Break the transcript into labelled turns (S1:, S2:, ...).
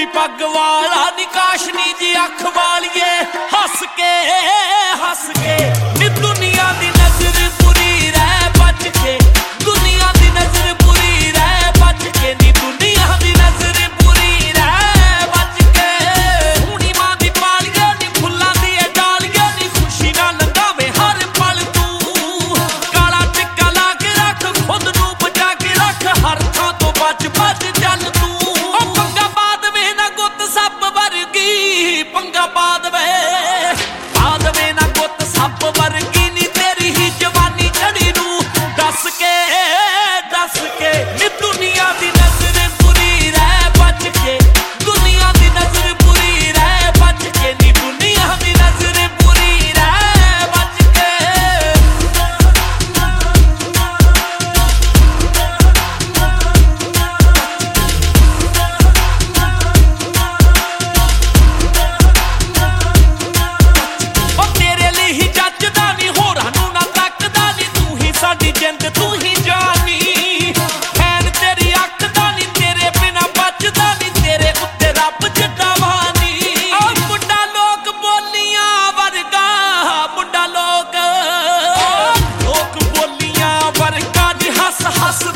S1: पग वाला निकाशनी जी अख वालिए हस के नी दुनिया दी नजर बुरी रह बच के दुनिया दी नजर बुरी रह बच के नी दुनिया दी नजर बुरी रह बच के हुणी मां दी पालिए नी फुल्लां दी डालिए नी खुशी ना लंघावे हर पल तू काला टिक्का ला के रख खुद नू बचा के रख हर थां तो बच बच चल तू पंगा बाद वे ना गुत सप वर्गी पंगा बाद वे ना गुत सप वर्गी नी तेरी ही जवानी चढ़ी नू दस के नी दुनिया दी नजर बुरी रह बच के दुनिया दी नजर बुरी रह बच के नी दुनिया दी नजर बुरी रह बच के तेरे लिए ही जचदा नी होरां नू ना तकदा नी तू ही साडी जिंद तू ही जानी फैन तेरी अख दा नी तेरे बिना बचदा नी तेरे उत्ते रब जड्डा वानी ओ मुंडा लोक बोलियां वर्गा मुंडा लोक बोलियां वर्गा नी हस